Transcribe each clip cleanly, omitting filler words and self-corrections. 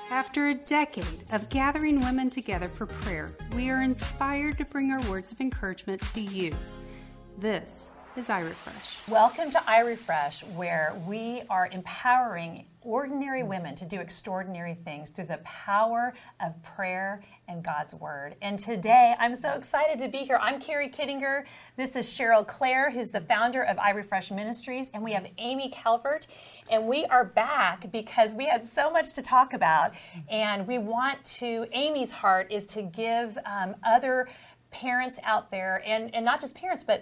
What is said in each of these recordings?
After a decade of gathering women together for prayer, we are inspired to bring our words of encouragement to you. This is iRefresh. Welcome to iRefresh, where we are empowering ordinary women to do extraordinary things through the power of prayer and God's Word. And today, I'm so excited to be here. I'm Carrie Kittinger. This is Cheryl Clare, who's the founder of iRefresh Ministries, and we have Amy Calvert. And we are back because we had so much to talk about, and we want to, Amy's heart is to give other parents out there, and not just parents, but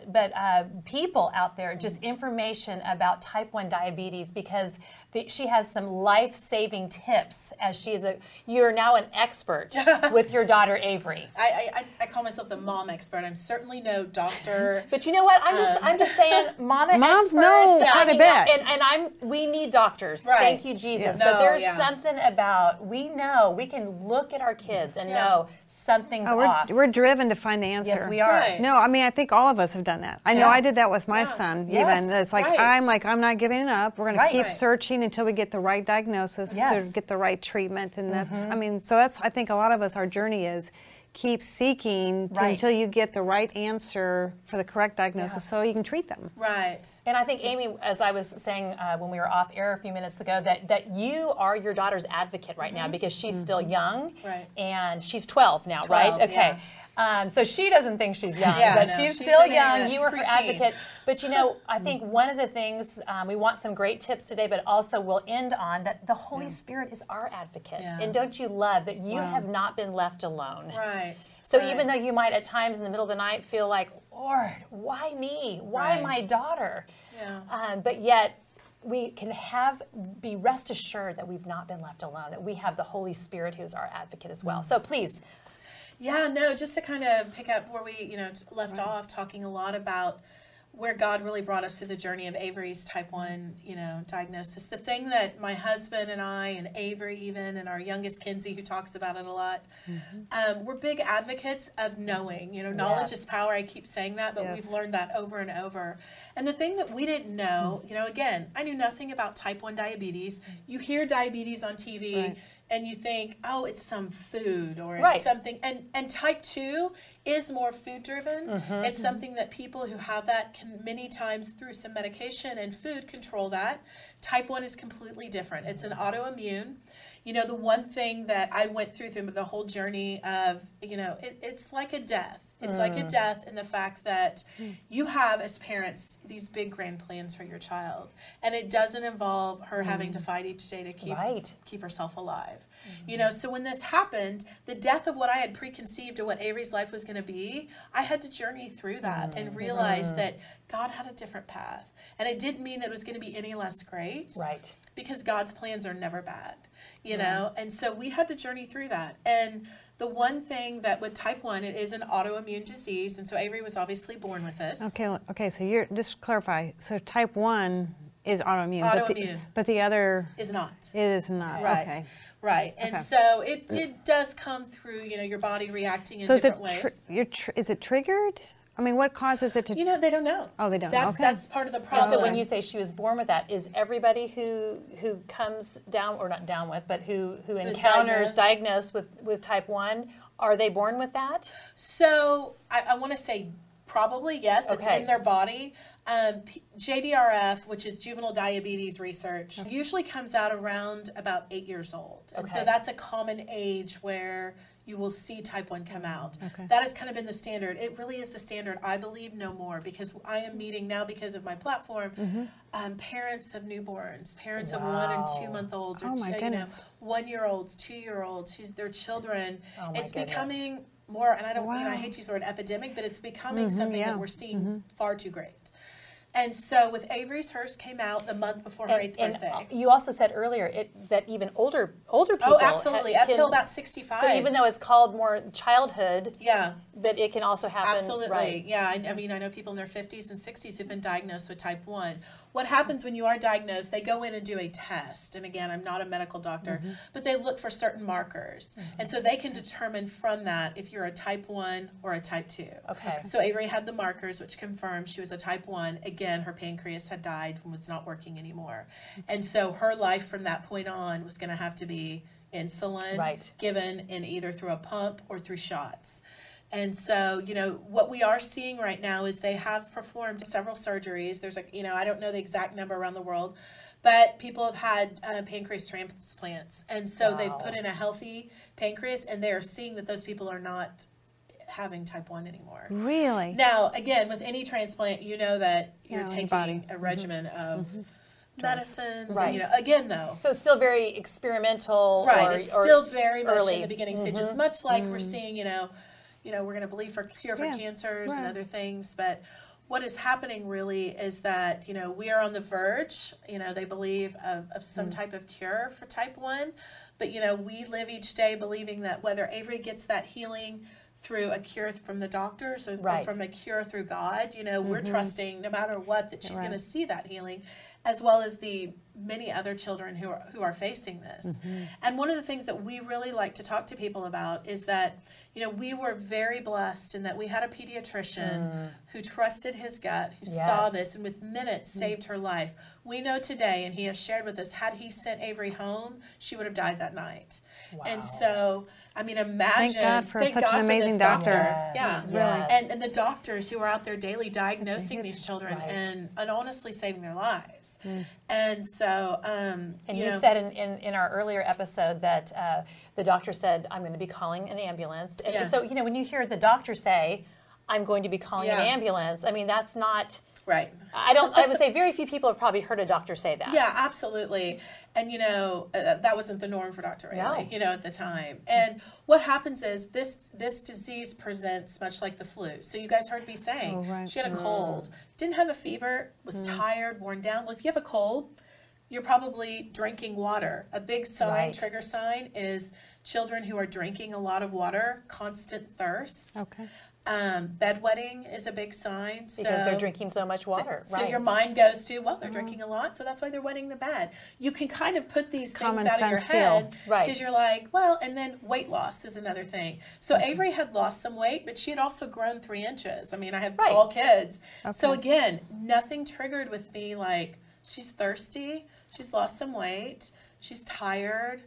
people out there, just information about type 1 diabetes, because she has some life-saving tips, as you're now an expert with your daughter Avery. I call myself the mom expert. I'm certainly no doctor. But you know what? I'm just saying, moms experts know how to bet. And we need doctors. Right. Thank you, Jesus. Yeah. But there's something about, we can look at our kids and know something's off. We're driven to find the answer. Yes, we are. Right. No, I mean, I think all of us have done that. I know I did that with my son, even. It's like, I'm not giving it up. We're going to keep searching until we get the right diagnosis, to get the right treatment. And that's, I think a lot of us, our journey is keep seeking until you get the right answer for the correct diagnosis so you can treat them. Right. And I think, Amy, as I was saying when we were off air a few minutes ago, that you are your daughter's advocate right now, because she's still young, and she's 12 now, right? Okay. Yeah. So she doesn't think she's young, but she's still young. You were her advocate. But I think one of the things, we want some great tips today, but also we'll end on that the Holy Spirit is our advocate. Yeah. And don't you love that you have not been left alone? Right. So even though you might at times in the middle of the night feel like, Lord, why me? Why my daughter? Yeah. But yet, we can be rest assured that we've not been left alone, that we have the Holy Spirit who's our advocate as well. So please. Yeah, no, just to kind of pick up where we, left off, talking a lot about where God really brought us through the journey of Avery's type 1, diagnosis. The thing that my husband and I, and Avery even, and our youngest Kinsey, who talks about it a lot, we're big advocates of knowing. Knowledge is power. I keep saying that, but we've learned that over and over. And the thing that we didn't know, again, I knew nothing about type 1 diabetes. You hear diabetes on TV, and you think, oh, it's some food or it's something. And type 2 is more food driven. It's something that people who have that can many times through some medication and food control that. Type 1 is completely different. It's an autoimmune. The one thing that I went through the whole journey of, it's like a death. It's like a death in the fact that you have, as parents, these big grand plans for your child. And it doesn't involve her having to fight each day to keep herself alive. So when this happened, the death of what I had preconceived of what Avery's life was going to be, I had to journey through that and realize that God had a different path. And it didn't mean that it was going to be any less great. Right. Because God's plans are never bad, And so we had to journey through that. And the one thing that with type 1, it is an autoimmune disease. And so Avery was obviously born with this. Okay. So just to clarify. So type 1 is autoimmune. But the other is not. It is not. Right. Okay. Right. And so it does come through, your body reacting in different ways. Is it triggered? I mean, what causes it to? They don't know. Oh, they don't. That's part of the problem. So when you say she was born with that, is everybody who comes down, or not down with, but who encounters diagnosed with type 1, are they born with that? So I want to say probably yes. It's in their body. JDRF, which is juvenile diabetes research, usually comes out around about 8 years old. And so that's a common age where you will see type 1 come out. That has kind of been the standard. It really is the standard, I believe, no more, because I am meeting now, because of my platform, parents of newborns, parents of 1 and 2 month olds, or 1-year-olds, 2-year-olds, who's their children. It's becoming more, and I hate to use the word epidemic, but it's becoming something that we're seeing far too great. And so with Avery's, hers came out the month before her 8th birthday. And you also said earlier that even older people. Oh, absolutely. Up till about 65. So even though it's called more childhood, yeah, but it can also happen. Absolutely. Right. Yeah. I mean, I know people in their 50s and 60s who've been diagnosed with type 1. What happens when you are diagnosed, they go in and do a test. And again, I'm not a medical doctor, but they look for certain markers. And so they can determine from that if you're a type 1 or a type 2. Okay. So Avery had the markers, which confirmed she was a type 1. Again, her pancreas had died and was not working anymore. And so her life from that point on was going to have to be, insulin given in either through a pump or through shots. And so, you know, what we are seeing right now is they have performed several surgeries. There's I don't know the exact number around the world, but people have had pancreas transplants. And so they've put in a healthy pancreas, and they are seeing that those people are not having type 1 anymore. Really? Now, again, with any transplant, you know that you're taking a regimen of medicines. Right. And, you know, again, though. So it's still very experimental. Right. It's still very much early. in the beginning stages, much like we're seeing, you know, we're going to believe for cure for cancers and other things. But what is happening really is that, you know, we are on the verge, you know, they believe of some type of cure for type 1. But, you know, we live each day believing that whether Avery gets that healing through a cure from the doctors or from a cure through God, you know, we're trusting no matter what that she's going to see that healing, as well as the many other children who are facing this. And one of the things that we really like to talk to people about is that, you know, we were very blessed in that we had a pediatrician who trusted his gut, who saw this, and with minutes saved her life. We know today, and he has shared with us, had he sent Avery home, she would have died that night. Wow. And so, I mean, imagine. Thank God for such an amazing doctor. Yeah. Yes. And the doctors who are out there daily diagnosing these children and honestly saving their lives. And so, and you said in our earlier episode that the doctor said, I'm going to be calling an ambulance. And so, you know, when you hear the doctor say, I'm going to be calling an ambulance, I mean, that's not... Right. I would say very few people have probably heard a doctor say that. Yeah, absolutely. And, you know, that wasn't the norm for Dr. Rayleigh, you know, at the time. And what happens is this disease presents much like the flu. So you guys heard me saying she had a cold, didn't have a fever, was tired, worn down. Well, if you have a cold, you're probably drinking water. A big sign, trigger sign, is children who are drinking a lot of water, constant thirst. Okay. Bedwetting is a big sign. Because they're drinking so much water. So your mind goes to, well, they're drinking a lot, so that's why they're wetting the bed. You can kind of put these things out of your head because you're like, well, and then weight loss is another thing. So Avery had lost some weight, but she had also grown 3 inches. I mean, I have tall kids. So again, nothing triggered with me like, she's thirsty, she's lost some weight, she's tired.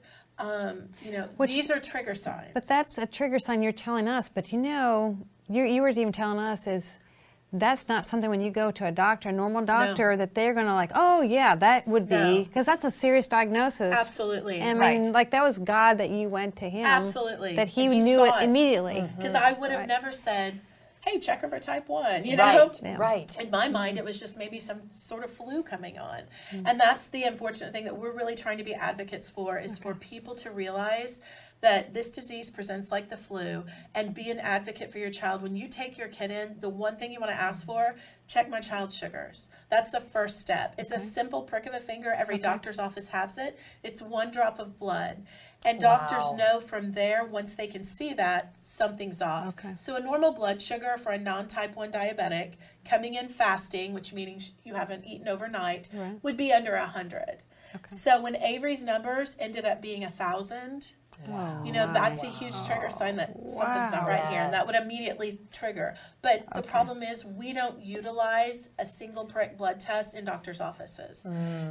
You know, these are trigger signs. But that's a trigger sign you're telling us. But you know, you were even telling us is that's not something when you go to a doctor, a normal doctor, that they're going to like, oh, yeah, that would be, because that's a serious diagnosis. Absolutely. I mean, like that was God that you went to him. Absolutely. That he knew it immediately. Because I would have never said, hey, check her for type 1, you know? Right. In my mind, it was just maybe some sort of flu coming on. And that's the unfortunate thing that we're really trying to be advocates for is for people to realize that this disease presents like the flu, and be an advocate for your child. When you take your kid in, the one thing you want to ask for, check my child's sugars. That's the first step. It's a simple prick of a finger. Every doctor's office has it. It's 1 drop of blood. And doctors know from there, once they can see that, something's off. So a normal blood sugar for a non-type 1 diabetic coming in fasting, which means you haven't eaten overnight, would be under 100. So when Avery's numbers ended up being 1,000, you know, that's a huge trigger sign that something's not right here, and that would immediately trigger. But the problem is we don't utilize a single prick blood test in doctors' offices.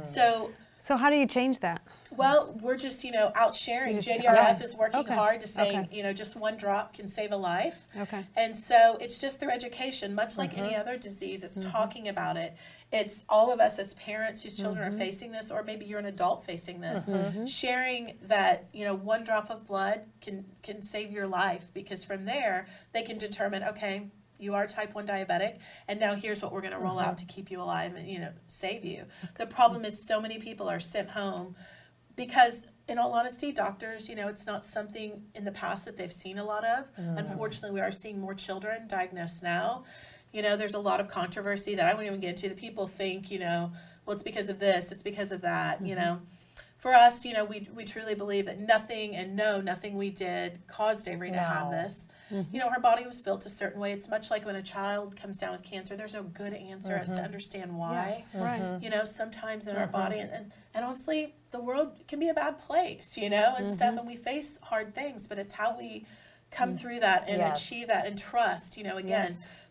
So how do you change that? Well, we're just, you know, out sharing. JDRF is working hard to say, you know, just 1 drop can save a life. And so it's just through education, much like any other disease. It's talking about it. It's all of us as parents whose children are facing this, or maybe you're an adult facing this, sharing that, you know, 1 drop of blood can save your life, because from there they can determine, okay, you are type 1 diabetic, and now here's what we're going to roll out to keep you alive and, you know, save you. The problem is so many people are sent home because, in all honesty, doctors, you know, it's not something in the past that they've seen a lot of. Unfortunately, we are seeing more children diagnosed now. You know, there's a lot of controversy that I won't even get into. The people think, you know, well, it's because of this, it's because of that, you know. For us, you know, we truly believe that nothing we did caused Avery to have this. You know, her body was built a certain way. It's much like when a child comes down with cancer, there's no good answer as to understand why. You know, sometimes in our body, and honestly, the world can be a bad place, you know, and stuff, and we face hard things, but it's how we come through that and achieve that and trust, you know, again.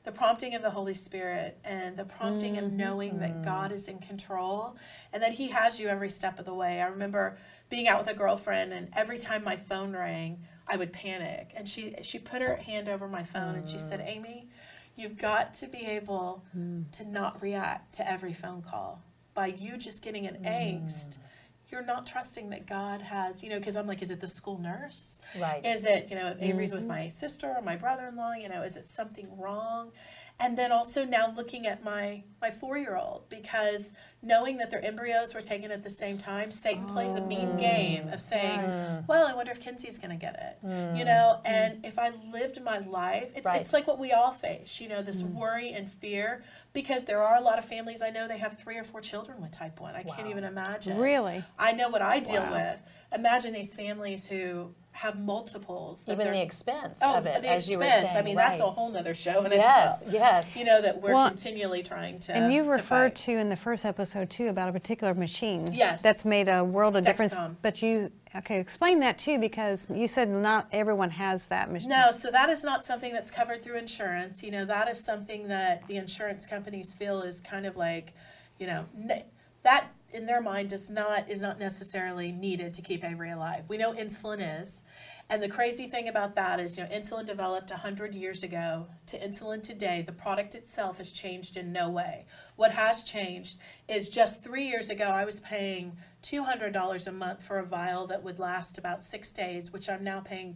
the prompting of the Holy Spirit and the prompting of knowing that God is in control and that he has you every step of the way. I remember being out with a girlfriend, and every time my phone rang, I would panic. And she put her hand over my phone and she said, Amy, you've got to be able to not react to every phone call. By you just getting an angst, you're not trusting that God has, because I'm like, is it the school nurse? Right. Is it, Avery's with my sister or my brother-in-law, is it something wrong? And then also now looking at my 4-year-old, because knowing that their embryos were taken at the same time, Satan plays a mean game of saying, well, I wonder if Kinsey's going to get it, and if I lived my life, it's like what we all face, this worry and fear, because there are a lot of families I know, they have 3 or 4 children with type 1. I can't even imagine. Really? I know what I deal with. Imagine these families who have multiples. Even the expense of it, as you were saying. I mean, that's a whole nother show in itself. Yes. That we're continually trying to. And you referred to in the first episode too about a particular machine. Yes. That's made a world of difference. Dexcom. But explain that too, because you said not everyone has that machine. No, so that is not something that's covered through insurance. That is something that the insurance companies feel is kind of like, that in their mind is not necessarily needed to keep Avery alive. We know insulin is. And the crazy thing about that is, insulin developed 100 years ago to insulin today. The product itself has changed in no way. What has changed is just 3 years ago, I was paying $200 a month for a vial that would last about 6 days, which I'm now paying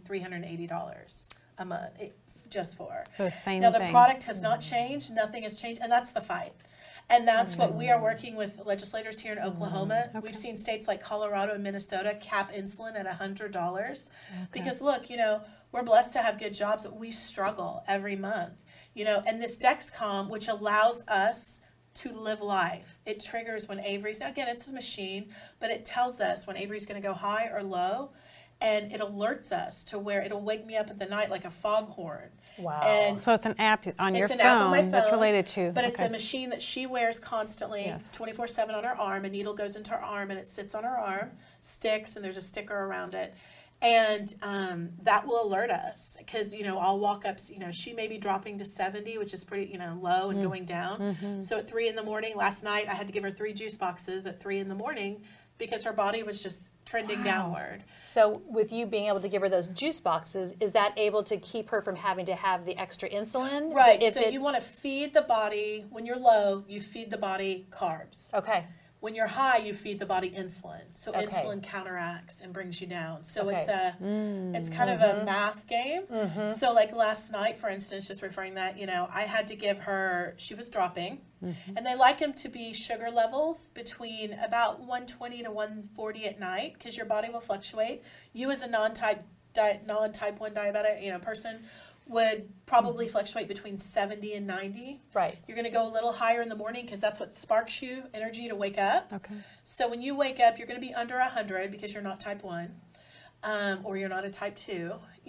$380 a month just for. The same now, the thing. product has not changed. Nothing has changed. And that's the fight. And that's what we are working with legislators here in Oklahoma. Okay. We've seen states like Colorado and Minnesota cap insulin at $100. Because look, we're blessed to have good jobs, but we struggle every month. And this Dexcom, which allows us to live life. It triggers when Avery's, again, it's a machine, but it tells us when Avery's going to go high or low. And it alerts us to where it'll wake me up in the night like a foghorn. Wow. And so it's an app on your phone, app on my phone that's related to. But it's a machine that she wears constantly, 24/7 on her arm. A needle goes into her arm and it sits on her arm, sticks, and there's a sticker around it. And that will alert us because, I'll walk up, she may be dropping to 70, which is pretty, low and going down. So at 3 in the morning, last night, I had to give her 3 juice boxes at 3 in the morning because her body was just trending downward. So with you being able to give her those juice boxes, is that able to keep her from having to have the extra insulin? Right. You want to feed the body, when you're low, you feed the body carbs. Okay. When you're high, you feed the body insulin. So insulin counteracts and brings you down. So it's kind of a math game. So like last night, for instance, just referring that, I had to give her, she was dropping. And they like them to be sugar levels between about 120 to 140 at night because your body will fluctuate. You as a non-type 1 diabetic, person would probably fluctuate between 70 and 90. Right. You're going to go a little higher in the morning because that's what sparks you energy to wake up. Okay. So when you wake up, you're going to be under 100 because you're not type 1 or you're not a type 2,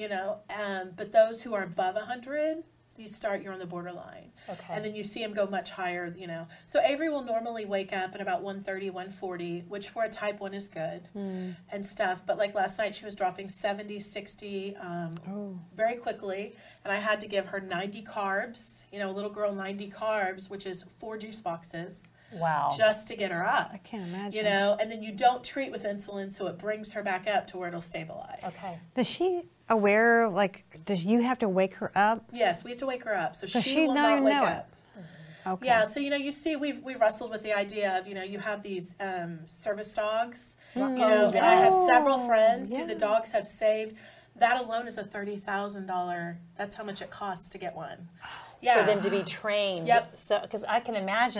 but those who are above 100, you're on the borderline. Okay. And then you see them go much higher, So Avery will normally wake up at about 130, 140, which for a type 1 is good and stuff. But like last night, she was dropping 70, 60 very quickly. And I had to give her 90 carbs, a little girl 90 carbs, which is 4 juice boxes. Wow. Just to get her up. I can't imagine. And then you don't treat with insulin, so it brings her back up to where it'll stabilize. Okay. Does she aware, does you have to wake her up? Yes, we have to wake her up. So she she will not not even wake know up. Okay. Yeah, so you see, we've wrestled with the idea of you have these service dogs, and I have several friends who the dogs have saved. That alone is a $30,000. That's how much it costs to get one. Yeah. For them to be trained. Yep. So, because I can imagine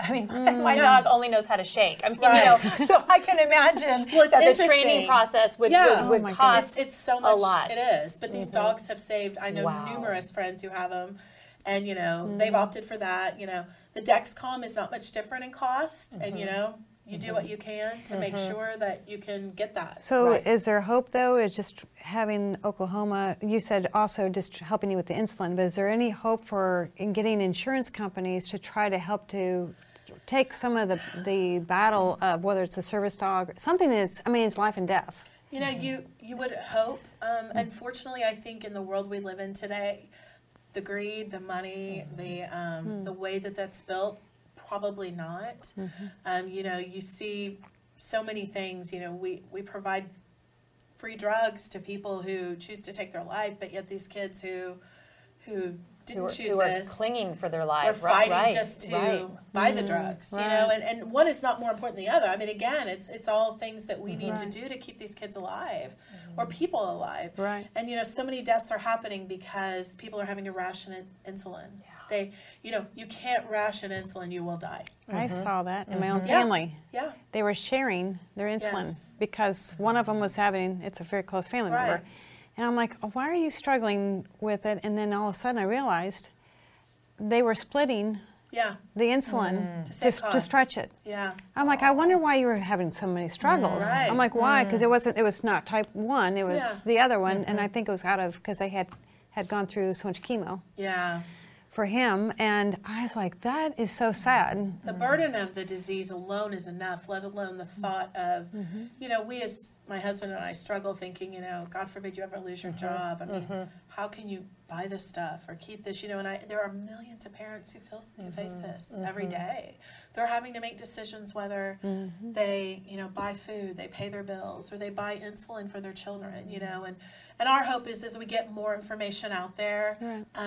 my dog only knows how to shake. So I can imagine that the training process would cost it's so much, a lot. It is, but these dogs have saved. I know numerous friends who have them, and they've opted for that. The Dexcom is not much different in cost, and you do what you can to make sure that you can get that. So is there hope, though, is just having Oklahoma, you said also just helping you with the insulin, but is there any hope in getting insurance companies to try to help to take some of the battle of whether it's a service dog, something that's, it's life and death? You would hope. Unfortunately, I think in the world we live in today, the greed, the money, the way that that's built, probably not. You know, you see so many things. You know, we provide free drugs to people who choose to take their life, but yet these kids who didn't choose who this, are clinging for their life, we're fighting just to buy the drugs, you know, and one is not more important than the other. I mean, again, it's all things that we need to do to keep these kids alive or people alive. And, you know, so many deaths are happening because people are having to ration insulin. They, you know, you can't ration insulin, you will die. I saw that in my own family. Yeah. They were sharing their insulin because one of them was having, it's a very close family member. And I'm like, oh, why are you struggling with it? And then all of a sudden I realized they were splitting the insulin to stretch it. I'm like, I wonder why you were having so many struggles. I'm like, why? Because it was not type 1, it was the other one. And I think it was out of, because they had gone through so much chemo. For him, and I was like, that is so sad. The burden of the disease alone is enough, let alone the thought of, you know, we as my husband and I struggle thinking, you know, God forbid you ever lose your job. I mean, how can you buy this stuff or keep this, you know, and there are millions of parents who face this every day. They're having to make decisions whether they, you know, buy food, they pay their bills, or they buy insulin for their children, you know, and our hope is as we get more information out there,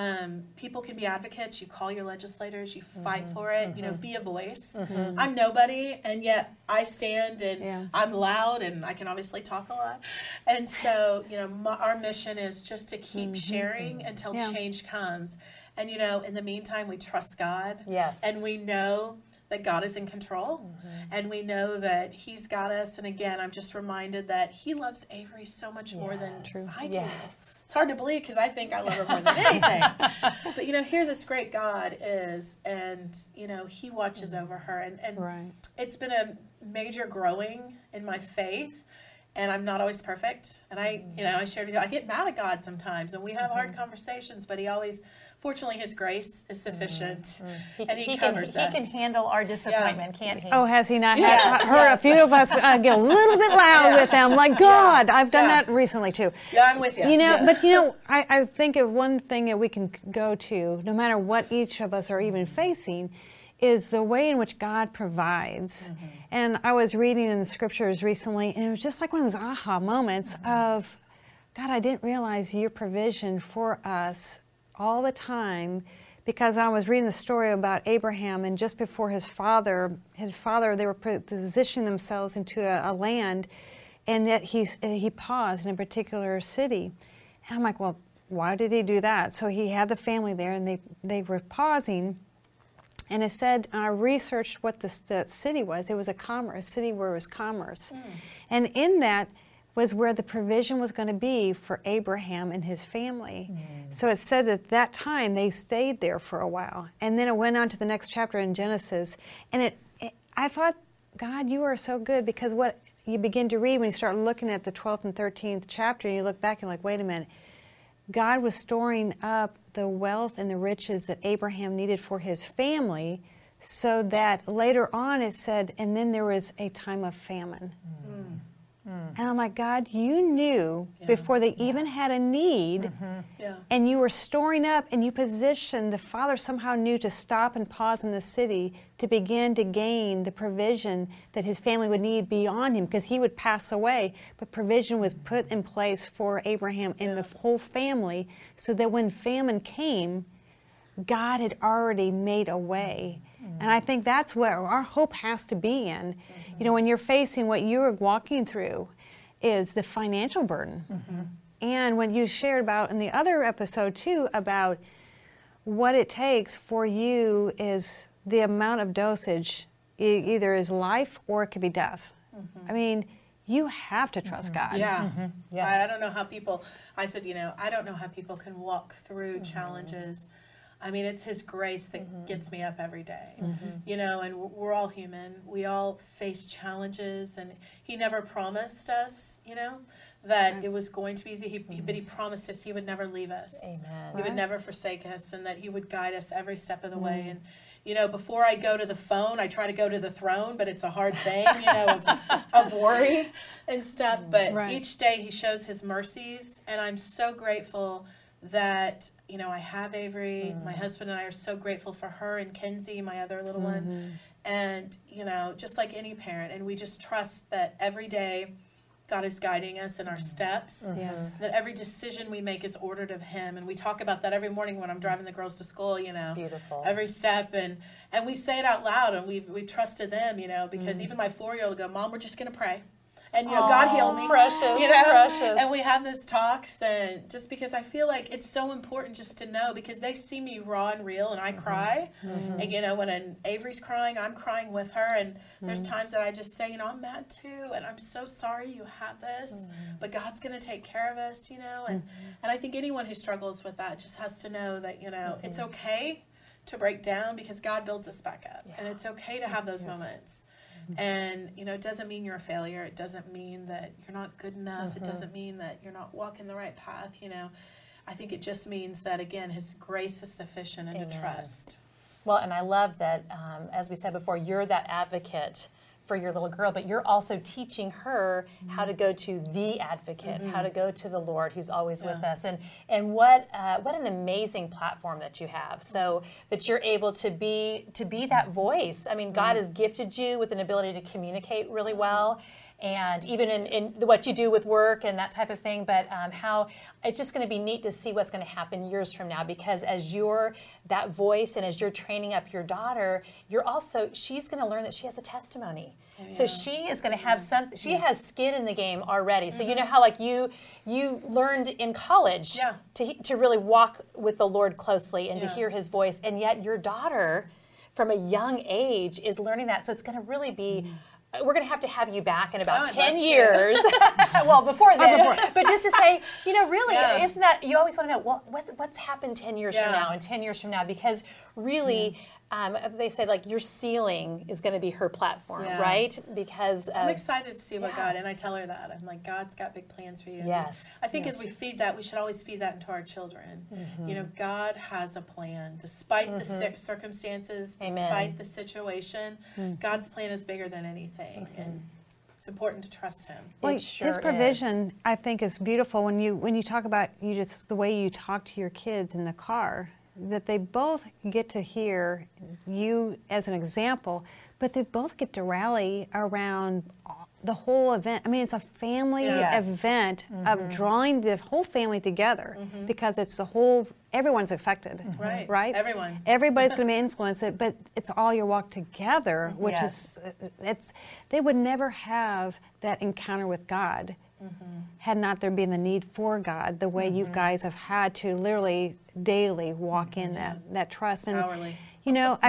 people can be advocates. You call your legislators, you fight for it, you know, be a voice. I'm nobody, and yet I stand and I'm loud, and I can obviously talk a lot. And so, you know, our mission is just to keep sharing until change comes. And, you know, in the meantime, we trust God. And we know that God is in control, and we know that He's got us. And again, I'm just reminded that He loves Avery so much more than I do. It's hard to believe because I think I love her more than anything. But, you know, here this great God is, and, you know, He watches over her. And it's been a major growing in my faith. And I'm not always perfect. And I shared with you, I get mad at God sometimes, and we have hard conversations, but He always, fortunately, His grace is sufficient, and He covers us. He can handle our disappointment, can't He? Oh, has He not heard a few of us get a little bit loud with them, like, God, I've done that recently, too. I'm with you. You know, but, you know, I think of one thing that we can go to, no matter what each of us are even facing, is the way in which God provides. And I was reading in the scriptures recently, and it was just like one of those aha moments of, God, I didn't realize your provision for us all the time, because I was reading the story about Abraham, and just before his father, they were positioning themselves into a land, and that he paused in a particular city. And I'm like, well, why did he do that? So he had the family there, and they were pausing. And it said, I researched what the city was. It was a city where it was commerce. And in that was where the provision was going to be for Abraham and his family. So it said at that time they stayed there for a while. And then it went on to the next chapter in Genesis. And I thought, God, you are so good, because what you begin to read when you start looking at the 12th and 13th chapter, and you look back and like, wait a minute. God was storing up the wealth and the riches that Abraham needed for his family, so that later on it said, and then there was a time of famine. And I'm like, God, you knew before they even had a need, and you were storing up, and you positioned, the father somehow knew to stop and pause in the city to begin to gain the provision that his family would need beyond him, because he would pass away. But provision was put in place for Abraham and the whole family, so that when famine came, God had already made a way. And I think that's what our hope has to be in. You know, when you're facing what you're walking through is the financial burden. And when you shared about in the other episode too, about what it takes for you is the amount of dosage, either is life or it could be death. I mean, you have to trust God. I don't know how people, I said, you know, I don't know how people can walk through challenges. I mean, it's His grace that gets me up every day, you know, and we're all human. We all face challenges, and He never promised us, you know, that it was going to be easy, but He promised us He would never leave us. He would never forsake us, and that He would guide us every step of the way. And, you know, before I go to the phone, I try to go to the throne, but it's a hard thing, you know, of worry and stuff. But each day He shows His mercies, and I'm so grateful that, you know, I have Avery. My husband and I are so grateful for her and Kenzie, my other little one. And, you know, just like any parent, and we just trust that every day God is guiding us in our steps, that every decision we make is ordered of Him. And we talk about that every morning when I'm driving the girls to school, you know, beautiful. Every step. And we say it out loud, and we trusted them, you know, because even my 4-year-old will go, Mom, we're just going to pray. And, you know, God healed me. Precious, you know? precious. And we have those talks, and just because I feel like it's so important just to know, because they see me raw and real, and I cry. And, you know, when Avery's crying, I'm crying with her. And there's times that I just say, you know, I'm mad too, and I'm so sorry you had this, but God's going to take care of us, you know. And I think anyone who struggles with that just has to know that, you know, it's okay to break down, because God builds us back up. And it's okay to have those moments. And, you know, it doesn't mean you're a failure. It doesn't mean that you're not good enough. It doesn't mean that you're not walking the right path, you know. I think it just means that, again, His grace is sufficient, and to trust. Well, and I love that, as we said before, you're that advocate for your little girl, but you're also teaching her how to go to the advocate, how to go to the Lord who's always with us. And what an amazing platform that you have, so that you're able to be that voice. I mean, God has gifted you with an ability to communicate really well, and even in what you do with work and that type of thing, but how it's just going to be neat to see what's going to happen years from now, because as you're that voice and as you're training up your daughter, she's going to learn that she has a testimony. So she is going to have she has skin in the game already. So you know how, like, you learned in college to really walk with the Lord closely and to hear His voice, and yet your daughter from a young age is learning that. So it's going to really be we're going to have you back in about 10 years. Well, before then. But just to say, you know, really, isn't that, you always want to know, well, what's happened 10 years from now and 10 years from now? Because really, they say, like, your ceiling is going to be her platform, right? Because I'm excited to see what God, and I tell her that. I'm like, God's got big plans for you. Yes. I think as we feed that, we should always feed that into our children. You know, God has a plan. Despite the circumstances, despite the situation, God's plan is bigger than anything. And it's important to trust Him. Well, His provision, I think, is beautiful when you talk about the way you talk to your kids in the car, that they both get to hear you as an example, but they both get to rally around the whole event. I mean, it's a family event of drawing the whole family together, because it's everyone's affected, right? Everybody's going to be influenced, but it's all your walk together, which is, they would never have that encounter with God had not there been the need for God, the way you guys have had to literally daily walk in that trust. And hourly. You know,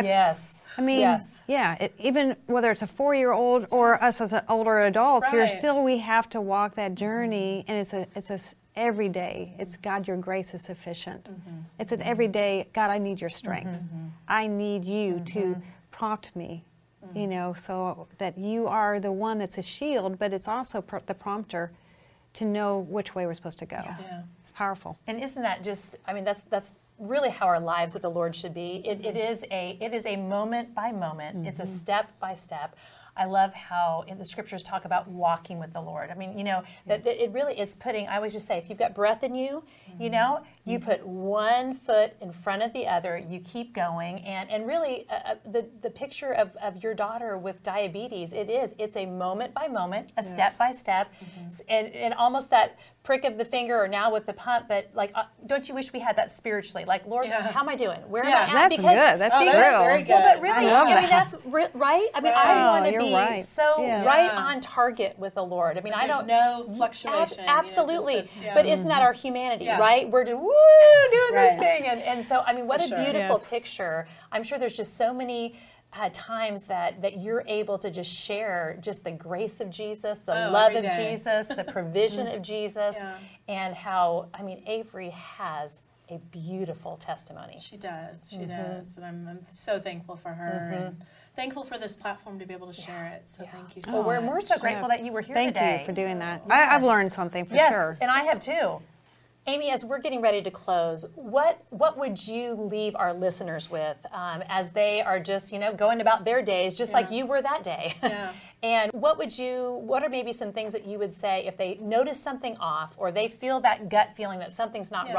even whether it's a 4-year-old or us as older adults, we have to walk that journey, and it's a every day. It's, God, your grace is sufficient. It's an every day, God, I need your strength. I need you to prompt me, you know, so that you are the one that's a shield, but it's also the prompter to know which way we're supposed to go. It's powerful. And isn't that just, I mean, that's really how our lives with the Lord should be. It is a moment by moment. It's a step by step. I love how in the scriptures talk about walking with the Lord. I mean, you know, that it really, it's putting, I always just say, if you've got breath in you, you know, you put one foot in front of the other, you keep going. And really, the picture of your daughter with diabetes, it's a moment by moment, a step by step, and almost that prick of the finger, or now with the pump, but like, don't you wish we had that spiritually? Like, Lord, how am I doing? Where am I at? That's good. That's true. Very good. Well, but really, I love mean, that. that's right. I mean, I want to be right on target with the Lord. I mean, There's no fluctuation. Absolutely. You know, just this, but isn't that our humanity, right? We're doing this thing. And so, I mean, what a beautiful picture. I'm sure there's just so many times that you're able to just share just the grace of Jesus, the love of Jesus, the provision of Jesus, and how, I mean, Avery has a beautiful testimony. She does. She does. And I'm so thankful for her. And thankful for this platform to be able to share it. So thank you so much. We're so grateful that you were here today. Thank you for doing that. I've learned something for sure. And I have too. Amy, as we're getting ready to close, what would you leave our listeners with as they are just, you know, going about their days, just like you were that day? And what are maybe some things that you would say if they notice something off, or they feel that gut feeling that something's not right?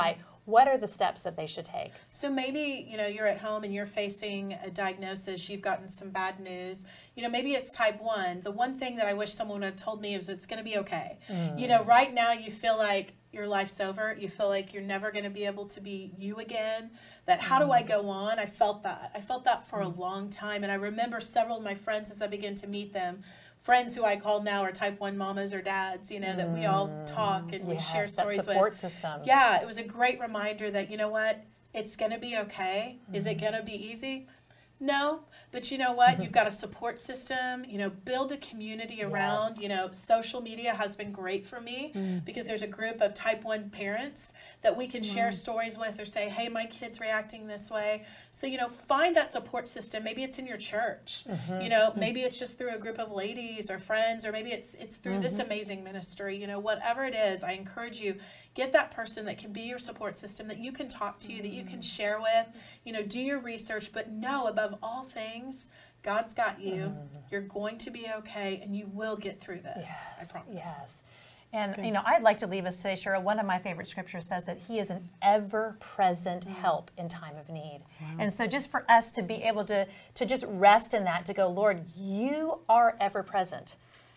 what are the steps that they should take? So maybe, you're at home and you're facing a diagnosis, you've gotten some bad news. Maybe it's type 1. The one thing that I wish someone had told me is it's going to be okay. Right now you feel like your life's over. You feel like you're never going to be able to be you again. That how do I go on? I felt that. I felt that for a long time. And I remember several of my friends as I began to meet them, friends who I call now are type 1 mamas or dads, that we all talk and we share stories with. That support system. Yeah, it was a great reminder that, it's going to be okay. Is it going to be easy? No, but you know what? You've got a support system, build a community around, social media has been great for me because there's a group of type 1 parents that we can share stories with or say, hey, my kid's reacting this way. So, find that support system. Maybe it's in your church, maybe it's just through a group of ladies or friends, or maybe it's through this amazing ministry, whatever it is, I encourage you, get that person that can be your support system, that you can talk to, that you can share with, do your research, but know above all things, God's got you. You're going to be okay, and you will get through this. Yes, I promise. Yes. And, I'd like to leave us today, Cheryl. One of my favorite scriptures says that he is an ever-present help in time of need. Wow. And so just for us to be able to just rest in that, to go, Lord, you are ever-present.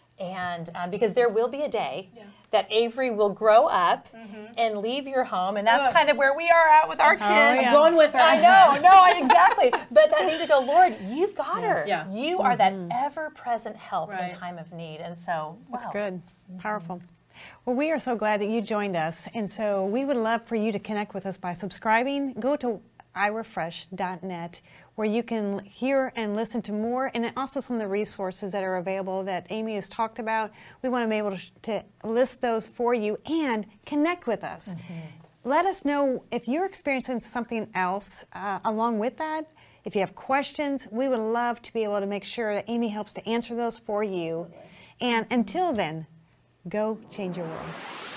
And because there will be a day that Avery will grow up and leave your home, and that's kind of where we are at with our kids. I'm going with her. I know, exactly. But that need to go, Lord, you've got her. Yeah. You are that ever-present help in time of need. And so, that's good. Powerful. Well, we are so glad that you joined us, and so we would love for you to connect with us by subscribing. Go to irefresh.net, where you can hear and listen to more, and also some of the resources that are available that Amy has talked about. We want to be able to list those for you and connect with us. Let us know if you're experiencing something else along with that. If you have questions, we would love to be able to make sure that Amy helps to answer those for you. And until then, go change your world.